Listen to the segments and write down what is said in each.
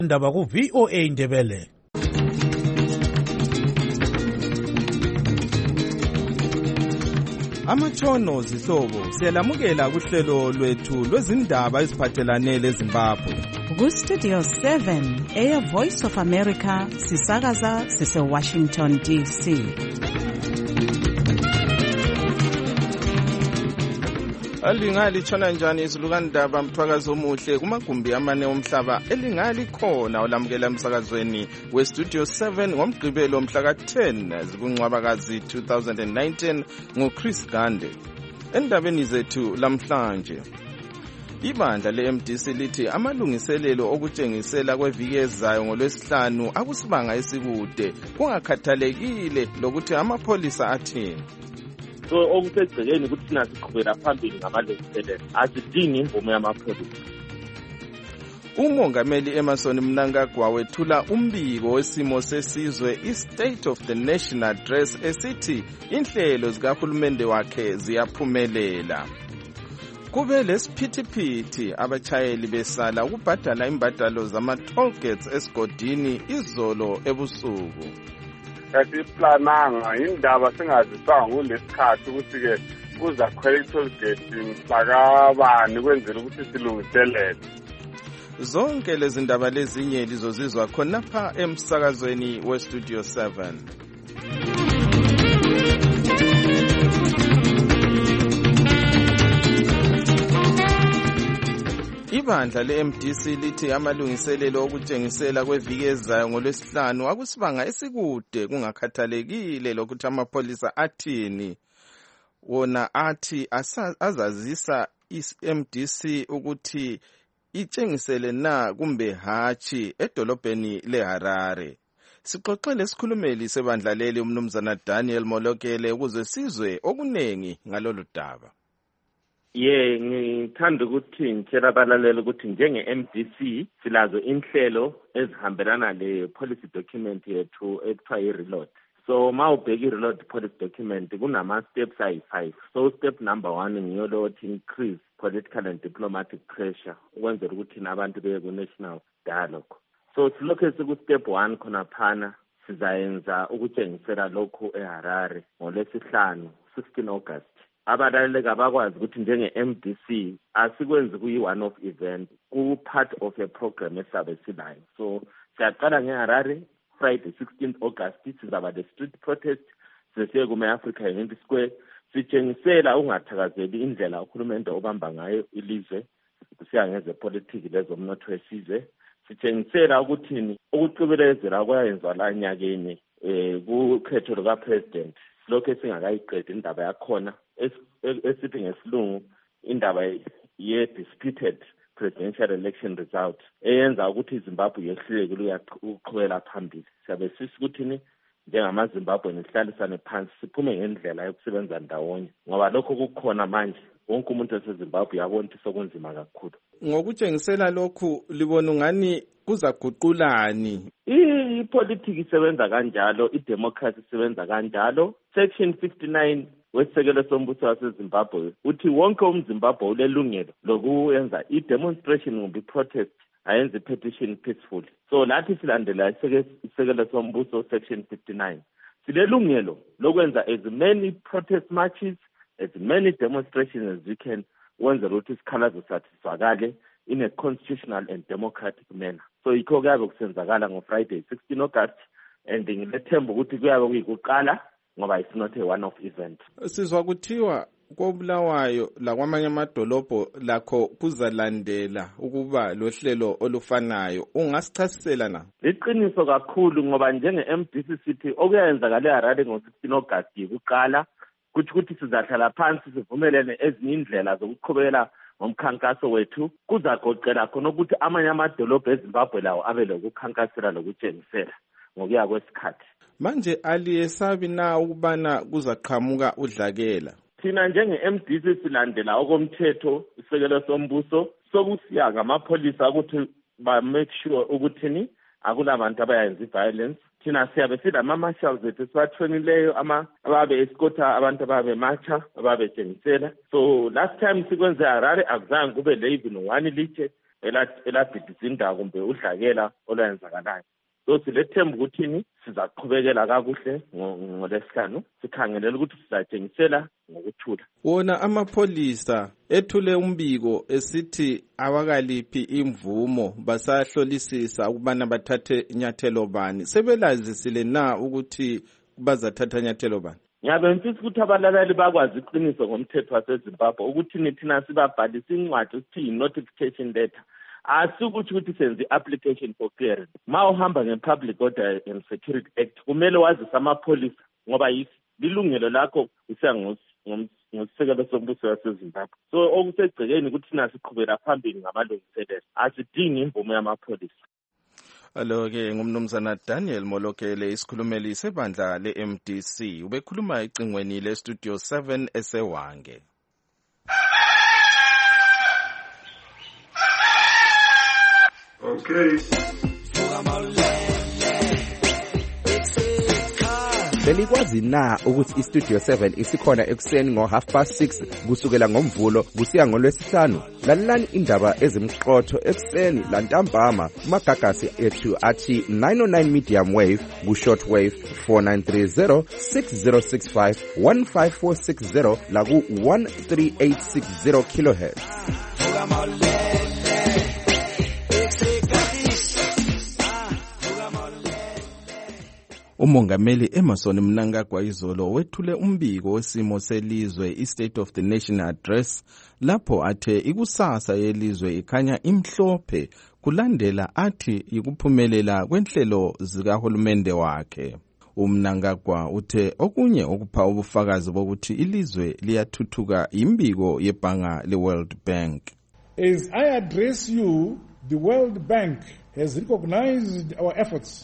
Indaba ku VOA Indebele. Amatshono zihlobo siyalamukela kuhlelo lwethu lwezindaba eziphathelane leZimbabwe. Ku Studio 7 Air Voice of America sisakaza sise Washington DC. Alingali tshona njani izilukandaba mthwakazi omuhle kumagumbi amane omhlaba elingali khona olamukela emsakazweni we Studio 7 ngomgqibelo mhla ka-10 zikuNcwabakazi 2019 nguChris Gande. Endabeni zethu lamhlanje, ibandla le-MDC lithi amalungiselelo okutshengisela kweviki ezayo ngoLwesihlanu akusibanga esikude kungakhathalekile lokuthi amapholisa athini. So okusegcekeni ukuthi thina siqhubela phambili ngamalungiselelo, asidingi imvume yamapholisa. Umongameli Emmerson Mnangagwa wethula umbiko wesimo sesizwe i-State of the Nation Address esithi inhlelo zikahulumende wakhe ziyaphumelela. Kube lesiphithiphithi abatshayeli besala ukubhadala imbadalo zama-toll gates esigodini izolo ebusuku. Kasiplananga indaba singazisanga kulesikhathi ukuthi-ke kuzakhwela i-toll gate mhlakabani kwenzela ukuthi silungiselele. Zonke lezi ndaba lezinye lizozizwa khonapha emsakazweni we-Studio 7. Ibandla le-MDC lithi amalungiselelo okutshengisela kweviki ezayo ngoLwesihlanu akusibanga esikude kungakhathalekile lokuthi amapholisa athini. Wona athi azazisa i-MDC ukuthi itshengisele na kumbe hatshi edolobheni leHarare. Sixoxele isikhulumeli sebandla leli umnumzana Daniel Molokele ukuze sizwe okunengi ngalolu daba. Ngithanda ukuthi ngitshela abalaleli ukuthi njenge-MDC silazo inhlelo ezihambelana le-policy document yethu ekuthiwa yi-reload. So ma ubheka i-reload policy document kunama-steps ayi-5. So step number 1 ngiyo lo othi increase political and diplomatic pressure ukwenzela ukuthi abantu beye ku-national dialogue. So silokhu siku-step 1 khona phana sizayenza ukutshengisela lokhu eHarare ngoLwesihlanu 16 August. Abalaleli abakwazi ukuthi njenge-MDC asikwenzi kuyi-one-off event, ku-part of a program esabe silayo. So siyaqala ngeHarare Friday 16 August sizaba le-street protest sesiye kuma-Africa Unity Square sitshengisela ungathakazeli indlela uhulumende obamba ngayo ilizwe kusiya ngezepolitiki lezomnotho wesizwe. Sitshengisela ukuthini ukucibelezela kwayenzwa la nyakeni kukhetho luka-president lokho esingakayiqedi indaba yakhona esithi ngesilungu indaba ye-disputed presidential election result eyenza ukuthi iZimbabwe yehluleke ukuqhubela phambili. Siyabe sisi ukuthini njengamaZimbabwe nesihlalisane phansi siphume ngendlela yokusebenza ndawonye ngoba lokho kukhona manje wonke umuntu waseZimbabwe yabona ukuthi sokunzima kakhulu. Ngokutshengisela lokhu libona ungani kuzaguqulani? Ipolitiki isebenza kanjalo, idemocracy isebenza kanjalo. Section 59 wesisekelo sombuso waseZimbabwe uthi wonke umZimbabwe ulelungelo lokuyenza i-demonstration kumbe i-protest ayenze i-petition peacefully. So lathi silandela isekelo sombuso section 59 silelungelo lokwenza as many protest marches, as many demonstrations as we can ukwenzela ukuthi isikhalazo sathi sizwakale in a constitutional and democratic manner. So yikho kuyabe kusenzakala ngoFriday 16 August and ngilethemba ukuthi kuyabe kuyikuqala ngoba it's not a one-off event. Sizwa kuthiwa koBulawayo lakwamanye amadolobho lakho kuzalandela ukuba lohlelo olufanayo. Ungasichasisela na? Liqiniso kakhulu ngoba njenge-MDC sithi okuyenzakala eHarare ngo-16 August yikuqala kuthi ukuthi sizahlala phansi sivumelene ezinye indlela zokuqhubela ngomkhankaso wethu kuzagoqela khona ukuthi amanye amadolobho eZimbabwe lawo abe lokukhankasela lokutshengisela ngokuya kwesikhathi. Manje aliyesabi na ukubana kuzaqhamuka udlakela? Thina njenge-MDC silandela okomthetho isekelo sombuso sokusiya ngamapholisa ukuthi ba-make sure ukuthini akulabantu abayenza i-violence. Thina siyabe silama-marshals ethu sibathonileyo ababe escota abantu ababe marcha ababe tshengisela. So last time sikwenze Harare akuzange kube le even one litshe elabhidisa indawo kumbe udlakela olwenzakalayo. So silethemba ukuthini sizaqhubekela kakuhle ngolesihlanu sikhangelela ukuthi sizatshengisela ngokuthula. Wona amapholisa ethule umbiko esithi awakaliphi imvumo basahlolisisa ukubana bathathe inyathelo bani. Sebelazisile na ukuthi bazathatha inyathelo bani? Ngiyabe ngifisa ukuthi abalaleli bakwazi iqiniso ngomthetho waseZimbabwe ukuthi thina sibabhalisa incwadi ukuthi notification letter. Asikuthi ukuthi senze application for clearance. Ma uhamba nge-Public Order and Security Act kumele wazise amapholisa ngoba lilungelo lakho usiya ngosisekelo sombuso waseZimbabwe. So okusegcekeni ukuthi thina siqhubela phambili ngamalungiselelo. Asidingi imvumo yamapholisa. Alo-ke ngumnumzana Daniel Molokele isikhulumeli sebandla le-MDC ubekhuluma ecingweni le-Studio 7 esewange. Okay. Belikwazi na ukuthi iStudio 7 isikhona ekuseni ngo6:30 kusukela ngomvulo kusiya ngolwesihlanu? Lalelani indaba ezimqotho ekuseni lantambama kumagagasi ethu athi 909 medium wave ku-short wave 4930 6065 15460 la ku-13860 kilohertz. Umongameli Emmerson Mnangagwa izolo wethule umbiko wesimo selizwe i-State of the Nation Address lapho athe ikusasa yelizwe ikhanya imhlophe kulandela athi yikuphumelela kwenhlelo zikahulumende wakhe. Mnangagwa uthe okunye okupha ubufakazi bokuthi ilizwe liyathuthuka imbiko yebhanga le-World Bank. As I address you, the World Bank has recognized our efforts.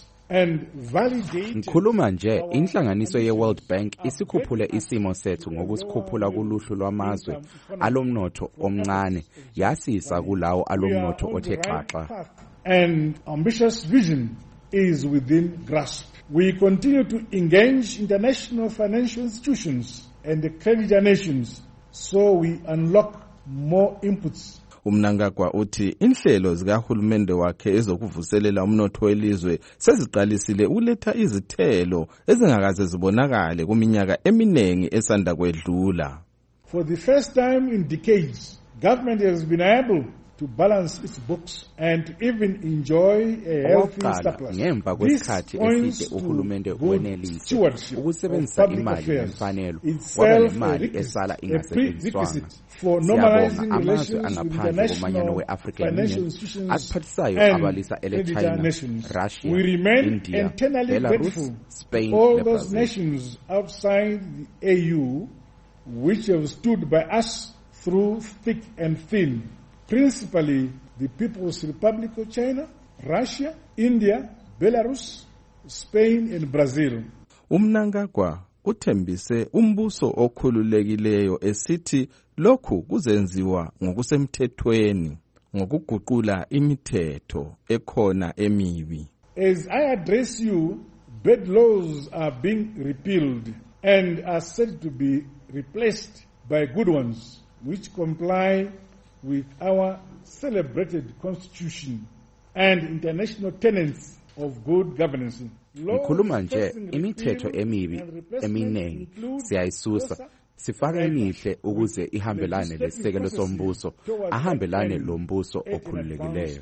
Ngikhuluma nje inhlanganiso ye-World Bank isikhuphule isimo sethu ngokusikhuphula kuluhlu lwamazwe alomnotho omncane yasisa kulawo alomnotho othe xaxa. And ambitious vision is within grasp. We continue to engage international financial institutions and the creditor nations so we unlock more inputs. Mnangagwa uthi inhlelo zikahulumende wakhe ezokuvuselela umnotho welizwe seziqalisile uletha izithelo ezingakaze zibonakale kuminyaka eminengi esanda kwedlula. For the first time in decades, government has been able to balance its books and even enjoy a healthy surplus. Ngemva kwesikhathi eside uhulumende wenelise ukusebenzisa imali ngemfanelo waba nemali esala ingasetshenziswanga. Siyabonga amazwe angaphandle komanyano we-African Union akuphathisayo abalisa ele-China, Russia, India, Belarus, Spain all those nations outside the AU which have stood by us through thick and thin. Principally the People's Republic of China, Russia, India, Belarus, Spain and Brazil. Mnangagwa uthembise umbuso okhululekileyo esithi lokhu kuzenziwa ngokusemthethweni ngokuguqula imithetho ekhona emibi. As I address you, bad laws are being repealed and are said to be replaced by good ones which comply with our celebrated constitution and international tenets of good governance. Ngikhuluma nje imithetho emibi eminengi siyayisusa sifaka emihle ukuze ihambelane lesisekelo sombuso ahambelane lombuso okhululekileyo.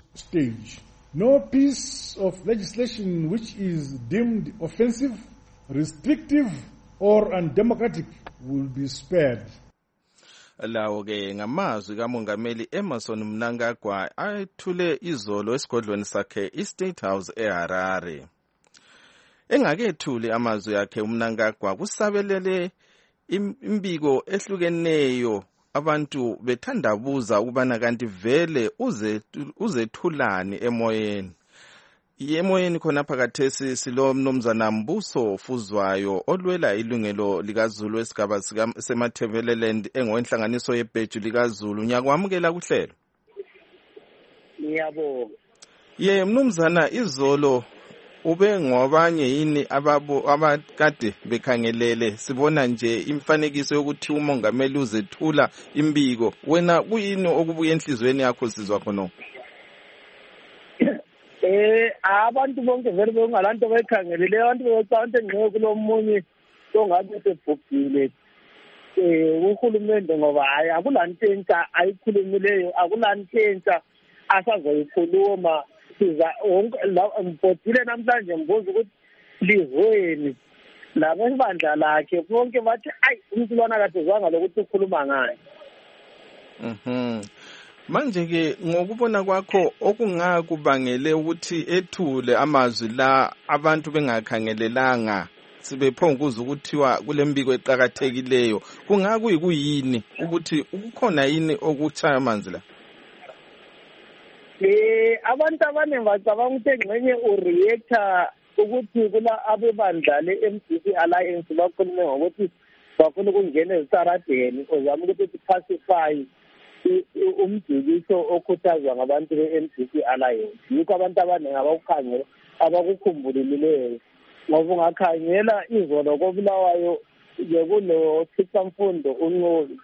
No piece of legislation which is deemed offensive, restrictive or undemocratic will be spared. Lawo-ke ngamazwi kamongameli Emmerson Mnangagwa ayethule izolo esigodlweni sakhe i-State House eHarare. Engakethuli amazwi akhe uMnangagwa kusabelele imbiko ehlukeneyo abantu bethandabuza ukubana kanti vele uzethulani emoyeni. Yemoyeni khona phakathesi silo mnumzana Mbuso Fuzwayo olwela ilungelo likaZulu esigaba semathebeleland engowenhlanganiso yebheju likaZulu. Ngiyakwamukela kuhlelo. Ngiyabonga. Mnumzana izolo ube ngobanye yini abakade bekhangelele sibona nje imfanekiso yokuthi umongameli uzethula imbiko wena kuyini okubuye enhlizweni yakho sizwa khona? abantu bonke vele bengalanto bayikhangelile, abantu becabanga ngeke kulomunye ongabe sebhubhile uhulumende, ngoba hayi akulanto entsha ayikhulumileyo, akulanto entsha asazoyikhuluma. Siza wonke ngibhodile namhlanje ngibuza ukuthi lizweni labesibandla lakhe bonke bathi ayi umntwana kadezwanga lokuthi ukhuluma ngayo. Manje-ke ngokubona kwakho okungakubangele ukuthi ethule amazwi la abantu bengakhangelelanga sibephonguza ukuthiwa kule mbiko eqhakathekileyo, kungakuyini ukuthi kukhona yini okuchaya amanzi la? Abantu abaningi bacabanga ukuthi engxenye ureactor ukuthi kula abebandla le-MDC Alliance bakhulume ngokuthi bafuna ukungena ezitaradeni uzama ukuthi pacify umjikiso okhuthazwa ngabantu be-MDC Alliance. Yikho abantu abaningi abakukhangela abakukhumbulilileyo, ngoba ungakhangela izolo koBulawayo bekuno-Thixamfundo uNcoli.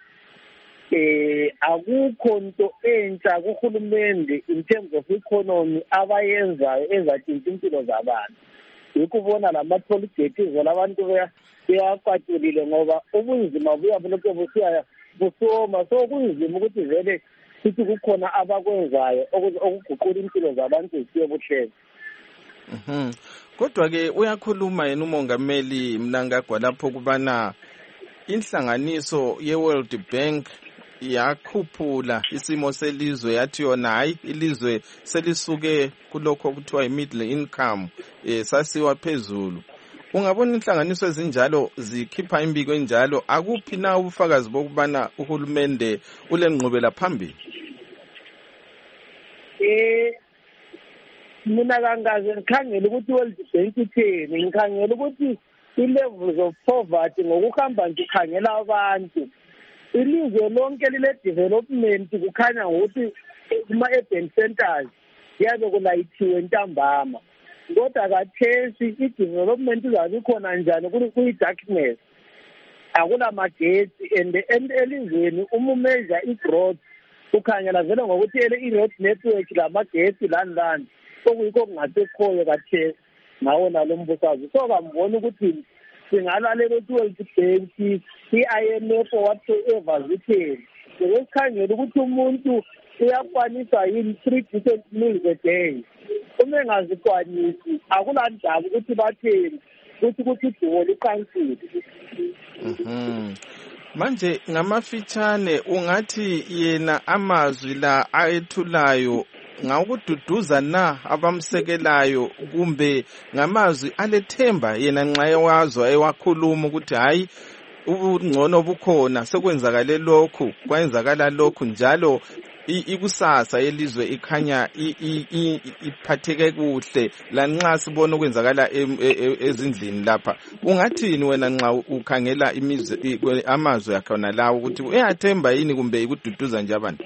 Akukho nto entsha kuhulumende in terms of economy abayenzayo ezatshintsha impilo zabantu. Yikho ubona lama-tollgate izolo abantu beyakwatulile ngoba ubunzima buyabulokhu busoma, so kunzima ukuthi vele sithi kukhona abakwenzayo okuguqula impilo zabantu zisiye buhlelo. Kodwa-ke uyakhuluma yena umongameli Mnangagwa lapho kubana inhlanganiso ye-World Bank yakhuphula isimo selizwe, yathi yona hayi ilizwe selisuke kulokho okuthiwa i-middle income sasiwa phezulu. Ungabona inhlanganiso ezinjalo zikhipha imbiko enjalo, akuphi na ubufakazi bokubana uhulumende ulenqubela phambili? Mina kangaze ngikhangela ukuthi World Bank itheni, ngikhangela ukuthi i-levels of poverty ngokuhamba nje ukhangela abantu. Ilizwe lonke lile-development kukhanya ngokuthi kuma-urban centers yabe kulayithiwe ntambama, kodwa kathesi i-development izabe ikhona njani kuyi-darkness, akulamagetsi. And elizweni uma umeasure i-growth ukhangela vele ngokuthi i-road network lamagetsi lani okuyikho kungasekhoyo kathesi ngawo nalo mbusazwe. So kambona ukuthi singalalela ukuthi World Bank, i-IMF whatsoever zitheni, sekukhangela ukuthi umuntu uyakwanisa yini 3 decent meals a day. Uma engazikwanisi akulandaba ukuthi batheni ukuthi idumo liqansile. Manje ngamafitshane ungathi yena amazwi la ayethulayo ngawukududuza na abamsekelayo, kumbe ngamazwi alethemba yena nxa ewazwa ewakhuluma ukuthi hayi ubungcono bukhona, sekwenzakale lokhu, kwenzakala lokhu, njalo ikusasa yelizwe ikhanya iphatheke kuhle lanxa sibona ukwenzakala ezindlini lapha. Ungathini wena nxa ukhangela amazwi akhona lawo ukuthi uyathemba yini kumbe ikududuza nje abantu?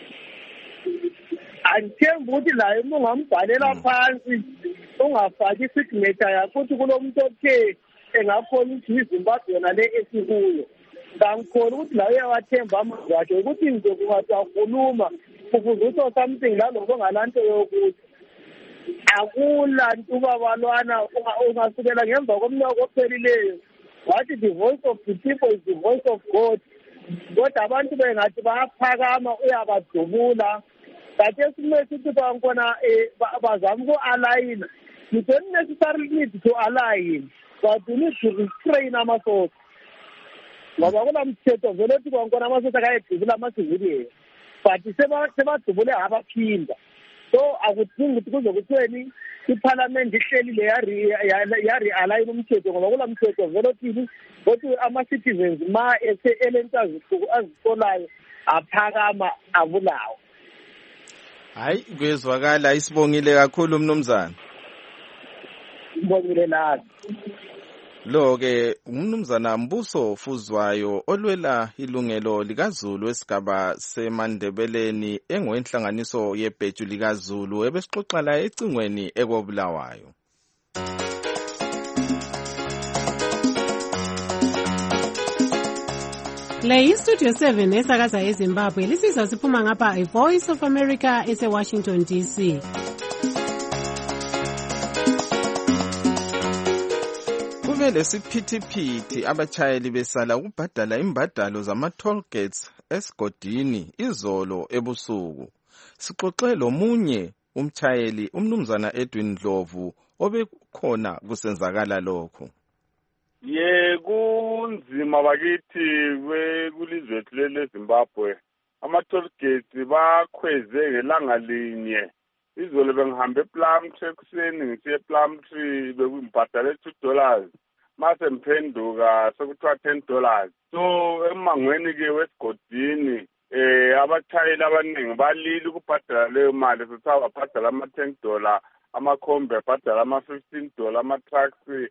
Angithemba ukuthi layo uma ungambhalela phansi ungafaki isignature yakho ukuthi kulomuntu othe engakhona ukuthi iZimbabwe yona le esikuyo, ngangikhola ukuthi layo uyawathemba amazwi akhe ukuthi nje kungathi akhuluma ukuze utho something laloko ongalanto yokuthi akula ntubabalwana ungasukela ngemva komnyaka ophelileyo wathi the voice of the people is the voice of God, kodwa abantu bengathi bayaphakama uyabadubula. That is sithi bankona bazama uku-align. You don't necessarily need to align, but you need to restrain amasoka. Ngoba kunamthetho vele ukuthi bankona amasoka akayedubula ama-civilian, but sebadubule abaphinda. So akudingi ukuthi kuze kuthiweni iparliament ihlelile yari-align umthetho, ngoba kulamthetho vele othini ukuthi ama-citizens ma elento azisolayo aphakama abulawo. Hayi kwezwakala, isibongile kakhulu mnumzana. Ngibongile nathi. Lo-ke umnumzana Mbuso Fuzwayo olwela ilungelo likaZulu esigaba seMandebeleni engowenhlanganiso yebheju likaZulu ebesixoxa la ecingweni ekobulawayo. Le iStudio 7 esakaza eZimbabwe lisizwa siphuma ngapha iVoice of America ese Washington DC. Sebelesiphithiphithi abatshayeli besala ukubhadala imbadalo zama-toll gates esigodini izolo ebusuku. Sixoxe lomunye umtshayeli umnumzana Edwin Ndlovu obekhona kusenzakala lokho. Kunzima bakithi kulizwe lethu leZimbabwe. Ama-toll gates bakhweze ngelanga linye. Izolo bengihambe ePlumtree ekuseni ngisiye ePlumtree bekungibhadale $2. Mase ngiphenduka sekuthiwa $10. So emangweni ke wesigodini abatshayeli abaningi balile ukubhadala leyo mali sithiwa babhadala ama-$10, amakhombi abhadala ama-$15, ama-trucks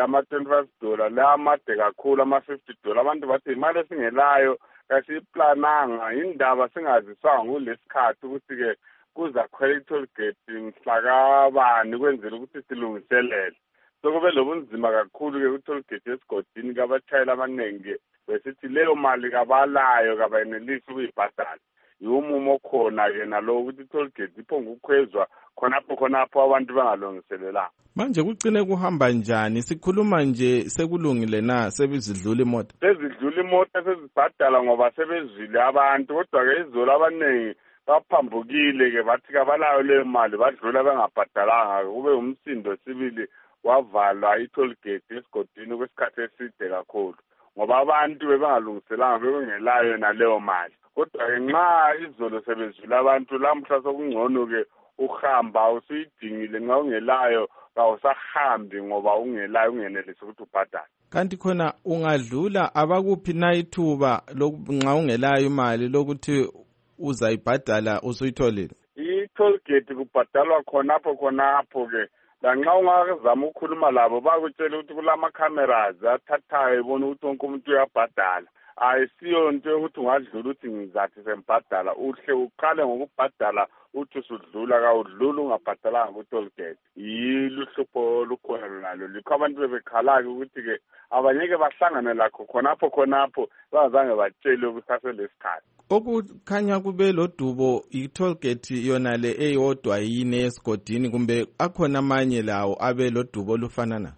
ama-$25, la amade kakhulu ama-$50. Abantu bathi imali esingelayo kasiyiplananga indaba singaziswanga kulesikhathi ukuthi-ke kuza khwela i-toll gate mhlakabani kwenzela ukuthi silungiselele. So kube lobunzima kakhulu-ke ku-toll gate esigodini kabatshayeli abaningi besithi leyo mali kabalayo kabayenelisi ukuyibhadala. Yiwumumo khona-ke nalowo ukuthi i-toll gate iphonga ukukhwezwa khonapho abantu bangalungiselelanga. Manje kugcine kuhamba njani? Sikhuluma nje sekulungile na sebezidlula imoto? Sezidlula imoto sezibhadala ngoba sebezwile abantu kodwa-ke izolo abaningi baphambukile-ke bathi kabalayo leyo mali badlula bengabhadalanga. Kube umsindo sibili wavalwa i-toll gate esigodini kwesikhathi eside kakhulu ngoba abantu bebengalungiselanga bebengelayo naleyo mali. Kodwa-ke nxa izolo sebezwile abantu lamhla sokungcono-ke uhamba usuyidingile nxa ungelayo kawusahambi ngoba ungelayo ungenelisi ukuthi ubhadale. Kanti khona ungadlula abakuphi na ithuba nxa ungelayo imali lokuthi uzayibhadala usuyitholile? I-toll gate kubhadalwa khonapho-ke. Lanxa ungazama ukukhuluma labo bakutshela ukuthi kulama-cameras athathayo ibona ukuthi wonke umuntu uyabhadala. Ayisiyo nto yokuthi ungadlula uthi ngizathi sembhadala. Uhle uqale ngokubhadala uthi usudlula kawudlula ungabhadalanga ku-toll gate. Yiluhlupho olukhona nalo likho abantu bebekhalayo ukuthi-ke abanyeke bahlangane lakho khonapho bangazange batshele kusaselesikhathi. Okukhanya kube lodubo i-toll gate yona le eyodwa yini esigodini kumbe akhona amanye lawo abe lodubo olufana na?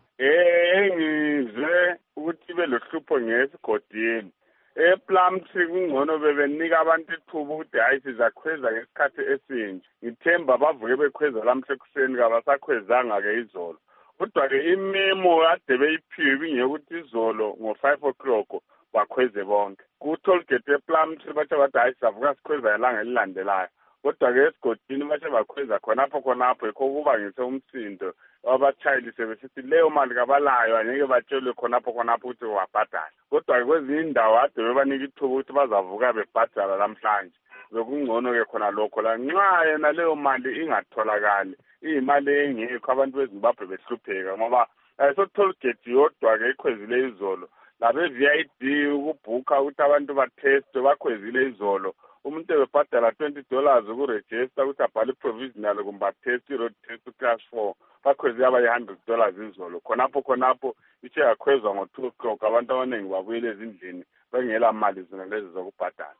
Ngizwe ukuthi ibe lohlupho ngesigodini. ePlumtree kungcono bebenika abantu ithuba ukuthi hayi sizakhweza ngesikhathi esinje. Ngithemba bavuke bekhweza lamhla ekuseni kabasakhwezanga-ke izolo. Kodwa-ke imemo ade beyiphiwe ibingeyokuthi izolo ngo-5 o'clock bakhweze bonke. Ku-toll gate ePlumtree bathe bathi hayi sizavuka sikhweza ilanga elilandelayo. Kodwa-ke esigodini bathe bakhweza khonapho yikho kuba ngise umsindo abatshayeli sebesithi leyo mali kabalayo angeke batshelwe khonapho ukuthi wabhadala. Kodwa-ke kwezinye indawo ade bebanika ithuba ukuthi bazavuka bebhadala lamhlanje. Bekungcono-ke khona lokho lanxa yena leyo mali ingatholakali iyimali engekho abantu beZimbabwe behlupheka ngoba so-toll gate yodwa-ke ikhwezile izolo. Labe-VID ukubhukha ukuthi abantu bathestwe bakhwezile izolo. Umuntu ebebhadala $20 ukuregister ukuthi abhale provisional kumbe atest i-road test class 4 bakhweze abayi-$100 izolo. Khonapho ithe yakhwezwa ngo-2 o'clock abantu abaningi babuyele ezindlini bengela mali zona lezi zokubhadala.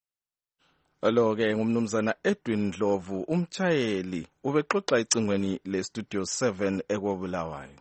Lo-ke ngumnumzana Edwin Ndlovu umtshayeli ubexoxa icingweni le-Studio 7 eKobulawayo.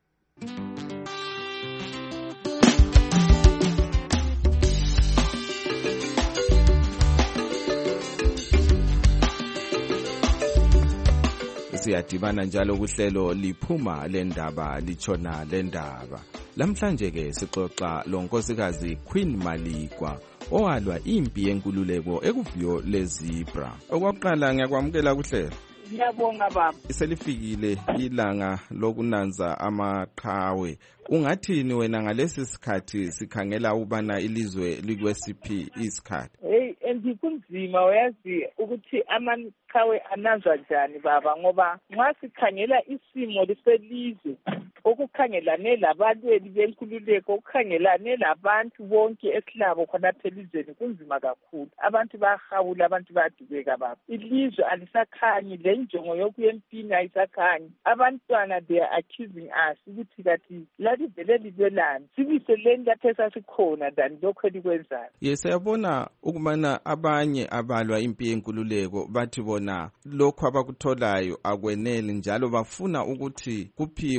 Siyadibana njalo kuhlelo liphuma lendaba litshona lendaba. Lamhlanje ke sixoxa lonkosikazi Queen Maligwa owalwa impi yenkululeko ekuviyo leZebra. Okwaqala ngiyakwamukela kuhlelo. Ngiyabonga baba. Selifikile ilanga lokunanza amaqhawe. Ungathini wena ngalesi sikhathi sikhangela ubana ilizwe likwesiphi isikhathi? Kunzima uyazi ukuthi amaqhawe ananzwa njani baba ngoba nxa sikhangela isimo liselizwe okukhangelane labalweli benkululeko okukhangelane labantu bonke esilabo khonapha elizweni kunzima kakhulu. Abantu bayahawula, abantu bayadubeka baba. Ilizwe alisakhanyi, le njongo yokuya empini ayisakhanyi. Abantwana they are accusing us ukuthi kathi lalivele libelani sibiseleni lapho esasikhona than lokho elikwenzayo. Siyabona ukubana abanye abalwa impi yenkululeko bathi bona lokho abakutholayo akweneli njalo bafuna ukuthi kuphiwe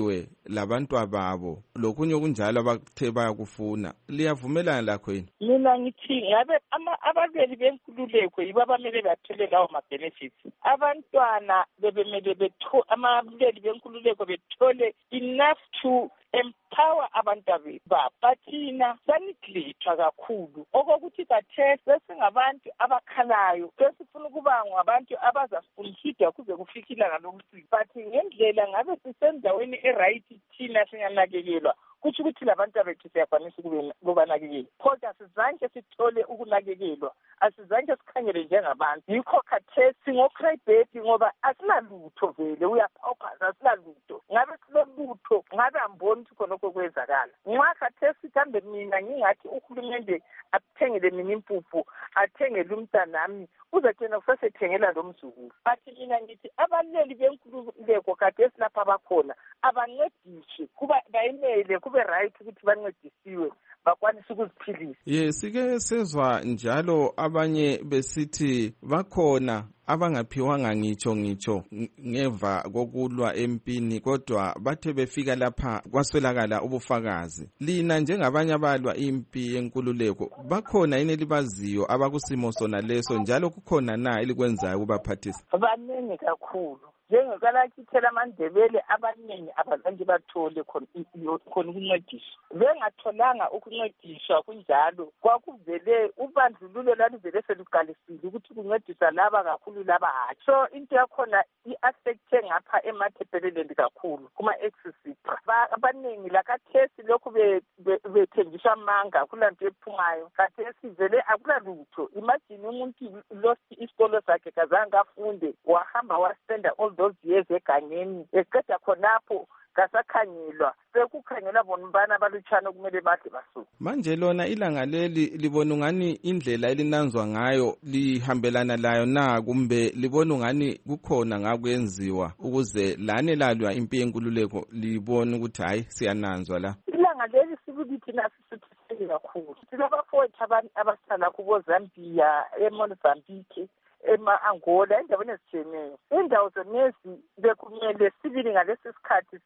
labantwa babo lokunye kunjalo abathe bayakufuna liyavumelana lakho yini? Mina ngithi ngabe abalweli benkululeko yibo abamele bathole lawo ma-benefits. Abantwana bebemele abalweli benkululeko bethole enough to empower abantu babo. Bathina saniglithwa kakhulu okokuthi bathe sesingabantu abakhalayo sesifuna ukuba ngabantu abazasifundisa kuze kufikile ngalokusiza. But ngendlela ngabe sisendaweni eright thina singanakekelwa kuthi ukuthi labantu abethu siyakwanisa ukubanakekela. Kodwa sizange sithole ukunakekelwa, asizange sikhangele njengabantu. Yikho khathesi ngo-crybaby ngoba asinalutho vele, uyapawupaza asinalutho. Ngabe silolutho, ngabe amboni ukuthi khonokho kwenzakala. Nxa khathesi kambe mina ngingathi uhulumende athengele mina impuphu, athengele umntanami, uzagcina kusasethengela lo mzukulu. Bathi mina ngithi abaleli benkululeko khathesi lapha abakhona abancediswe kuba bayimele kube right ukuthi bancedisiwe bakwanisa ukuziphilisa. Sike sezwa njalo abanye besithi bakhona abangaphiwanga ngitsho ngeva kokulwa empini kodwa bathe befika lapha kwaswelakala ubufakazi. Lina njengabanye abalwa impi yenkululeko bakhona yini libaziyo abakusimo sona leso njalo kukhona na elikwenzayo ukubaphathisa? Baningi kakhulu. Njengokalakithela amandebele abaningi abazange bathole khona ukuncediswa. Bengatholanga ukuncediswa kunjalo kwakuvele ubandlululo laluvele seluqalisile ukuthi kuncediswa laba kakhulu laba hatshi. So into yakhona i-affecte ngapha emathebeleleni kakhulu kuma-exisipra. Abaningi lakathesi lokhu bethengiswa amanga kulanto ephumayo. Kathesi vele akulalutho. Imagine umuntu lost isikolo sakhe kazange afunde wahamba waspenda all those years egangeni eqeda khonapho kasakhangelwa sekukhangelwa bona bana balutshana kumele bahle basuke. Manje lona ilanga leli libona ungani indlela elinanzwa ngayo lihambelana layo na kumbe libona ungani kukhona ngakwenziwa ukuze lane lalwa impi yenkululeko libona ukuthi hayi siyananzwa la? Ilanga leli sibulithi nasisithile kakhulu. Silabafowethu abasala kubo Zambia, eMozambique, ema-Angola, endaweni ezitshiyeneyo. Indawo zonezi bekumele sibili ngalesi sikhathi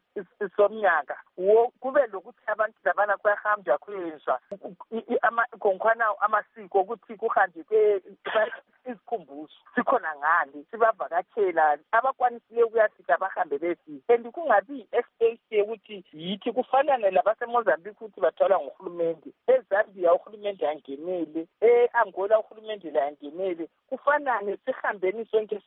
somnyaka kube lokuthi abantu labana kuyahamba kuyezwa konkhwana amasiko ukuthi kuhanjwe izikhumbuzo sikhona ngani sibavakatshela abakwanisileyo ukuyafika bahambe besi and kungabi i-space ukuthi yithi kufanane labaseMozambique ukuthi bathola nguhulumende, eZambia uhulumende yangenele, e-Angola uhulumende yangenele, kufanane sihambeni sonke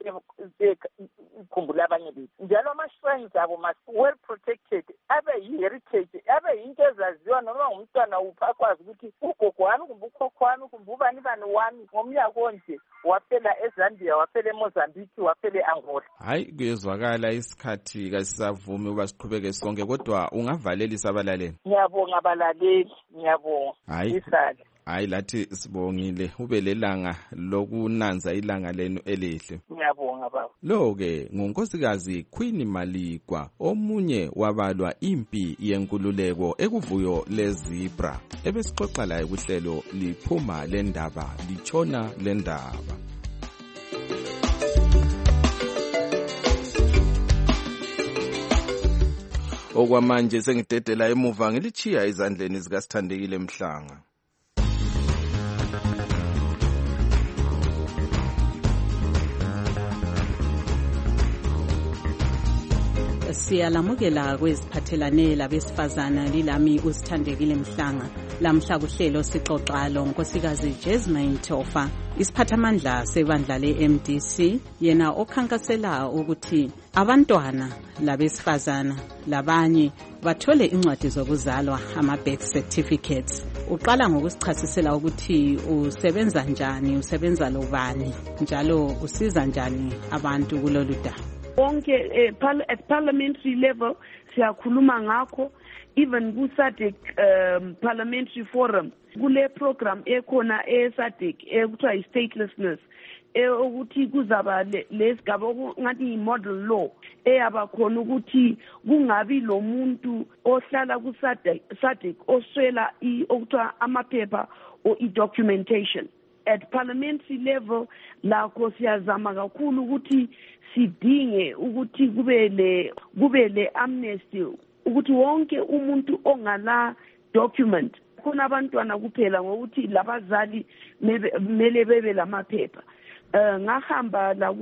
sikhumbula abanye bethu. Njalo ama-shrines abo must well protected, abe yi-heritage, abe yinto ezaziwa noma ngumntwana uphi akwazi ukuthi ugogo wami kumbe ukhokho wami kumbe ubani wami ngomnyaka onje waphela eZambia, waphela eMozambique, waphela e-Angola. Hayi kuyezwakala isikhathi kasisavumi uba siqhubeke sonke kodwa ungavalelisa abalaleli. Ngiyabonga abalaleli, ngiyabonga. Hayi lathi sibongile ube lelanga lokunanza ilanga lenu elihle. Ngiyabonga baba. Lo-ke ngunkosikazi Queen Maligwa, omunye wabalwa impi yenkululeko ekuvuyo lezibra. Ebesixoxa laye kuhlelo liphuma lendaba litshona lendaba. Okwamanje sengidedela emuva ngilichiya izandleni zikaSithandekile Mhlanga. Siyalamukela kweziphathelane labesifazana lilami uSithandekile Mhlanga. Lamhla kuhlelo sixoxa lonkosikazi Jasmine Tofa, isiphathamandla sebandla le-MDC, yena okhankasela ukuthi abantwana labesifazana labanye bathole incwadi zokuzalwa, ama-birth certificates. Uqala ngokusichasisela ukuthi usebenza njani, usebenza lobani, njalo usiza njani abantu kulolu daba. Bonke at parliamentary level siyakhuluma ngakho, even ku-SADC parliamentary forum kule program ekhona e-SADC ekuthiwa yi-statelessness ukuthi kuzaba lesigaba ngathi i-model law eyaba khona ukuthi kungabi lo muntu ohlala ku-SADC oswela okuthiwa amaphepha or i-documentation. At parliamentary level lakho siyazama kakhulu ukuthi sidinge ukuthi kube le amnesty ukuthi wonke umuntu ongala document khona abantwana kuphela ngokuthi labazali mele bebe lamaphepha. Ngahamba la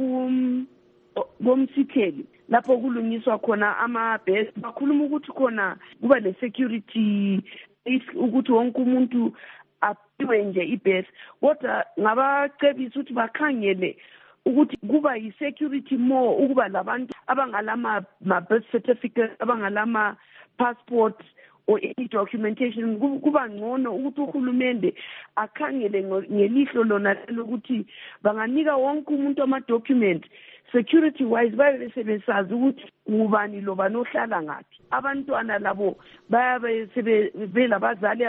komsitheli lapho kulungiswa khona ama-best bakhuluma ukuthi khona kuba le-security ukuthi wonke umuntu aphiwe nje i-best, kodwa ngabacebisa ukuthi bakhangele ukuthi kuba yi-security more ukuba labantu abangalama ma-birth certificate, abangalama passport or any documentation. Kuba ngcono ukuthi uhulumende akhangele ngelihlo lona lokuthi banganika wonke umuntu ama-document security wise, babe sebesazi ukuthi ngubani lo banohlala ngaphi. Abantwana labo bayabe sebelabazali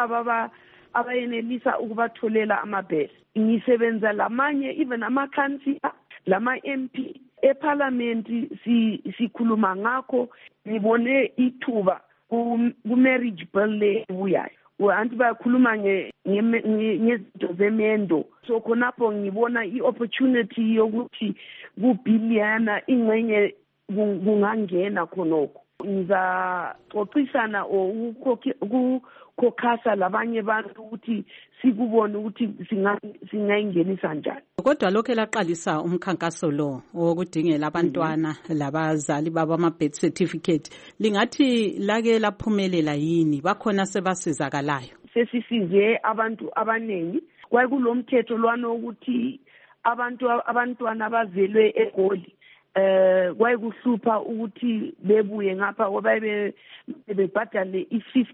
abayenelisa ukubatholela amabhesi. Ngisebenza lamanye even ama-councillor lama-MP eParliament sikhuluma ngakho. Ngibone ithuba ku-marriage bill lebuyayo, anti bayakhuluma ngezinto zemendo. So khonapho ngibona i-opportunity yokuthi kubiliyana ingxenye kungangena khonokho. Ngizaxoxisana ukukhokhasa labanye bantu ukuthi sikubone ukuthi singayingenisa njani. Kodwa lokho elaqalisa umkhankaso lo wokudingela abantwana labazali baba ama-birth certificate, lingathi lake laphumelela yini? Bakhona sebasizakalayo? Sesisize abantu abaningi. Kwakulomthetho lwana ukuthi abantwana abazelwe eGoli kwayikuhlupha ukuthi bebuye ngapha ngoba bebhadale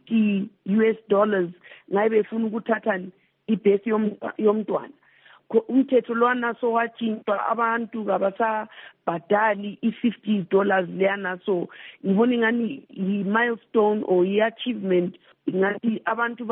$50 ngabe befuna ukuthatha ibhesi yomntwana. Umthetho lwana so watshintshwa, abantu kabasabhadali $50 leyana. So ngibona ingani yi-milestone or yi-achievement, ngathi abantu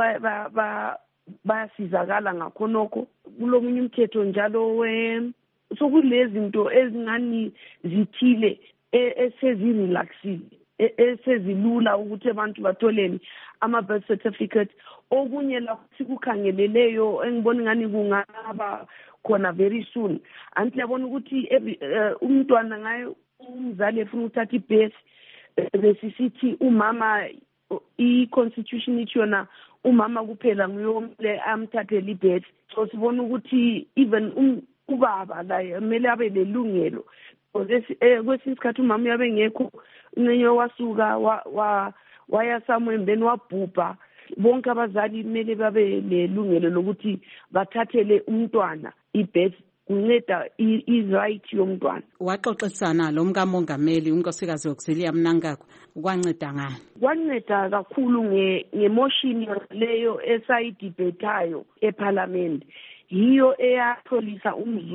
bayasizakala ngakhonokho. Kulomunye umthetho njalo so kulezinto ezingani zithile esezirelaxile, esezilula ukuthi abantu batholeni ama-birth certificate. Okunye la sikukhangeleleyo engibona ngani kungaba khona very soon, anti yabona ukuthi umntwana ngayo umzali efuna ukuthatha ibhesi besisithi umama, i-constitution ithi yona umama kuphela nguyomele amthathele ibhesi. So sibona ukuthi even ubaba la kumele abe lelungelo. Kwesinye isikhathi umama uyabe ngekho, uncenye wasuka waya somewhere then wabhubha. Bonke abazali kumele babe lelungelo lokuthi bathathele umntwana ibhesi, kunceda i-right yomntwana. Waxoxisana lo mkamongameli unkosikazi Auxilia Mnangagwa, kwanceda ngani? Kwanceda kakhulu ngemotion leyo esayidibhethayo eParliament. Hiyo eyatholisa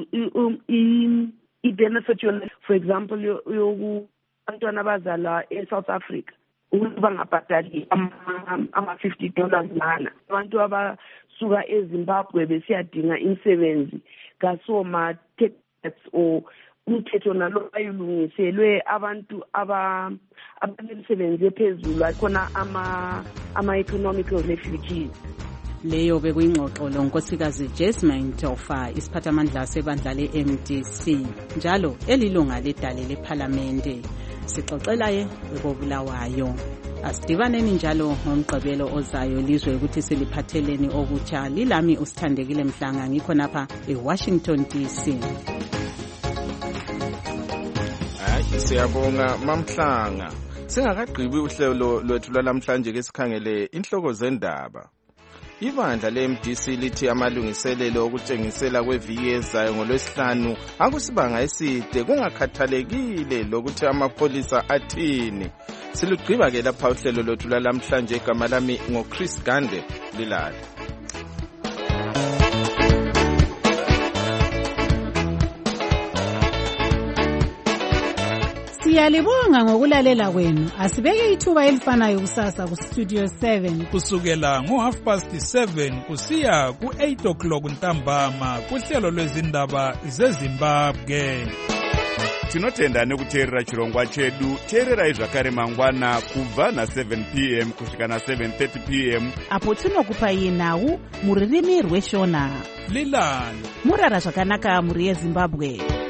i-benefit yona, for example abantwana abazalwa eSouth Africa ukuthi bangabhadali ama-$50 lana. Abantu abasuka eZimbabwe besiyadinga imisebenzi kasoma-tax or umthetho nalo ayilungiselwe abantu abanemisebenzi ephezulu, akhona ama-economical refugees. Leyo bekuyingxoxo lo nkosikazi Jasmine Tofa, isiphathamandla sebandla le-MDC njalo elilunga ledale leParlamente. Sixoxelaye ekobulawayo. Asidibaneni njalo ngomgqibelo ozayo lizwe ukuthi siliphatheleni okutsha. Lilami uSithandekile Mhlanga, ngikho napha eWashington DC. Siyabonga Mamhlanga. Singakagqibi uhlelo lwethu lwalamhlanje ke sikhangele inhloko zendaba. Ibandla le-MDC lithi amalungiselelo okutshengisela kweviki ezayo ngoLwesihlanu akusibanga eside kungakhathalekile lokuthi amapholisa athini. Silugqiba ke lapha uhlelo lwethu lwalamhlanje. Igama lami ngoChris Gande Lilala. Siyalibonga ngokulalela kwenu. Asibeke ithuba elifanayo kusasa ku Studio 7 kusukela ngo7:30 kusiya ku8 ntambama kuhlelo lwezindaba zeZimbabwe. Tinotenda nekuteerera chirongwa chedu. Teererai zvakare mangwana kubva na7 p.m. kusvika na7:30 p.m. apo tinokupai nhau muririmi rweshona. Lilani murara zvakanaka muri yeZimbabwe.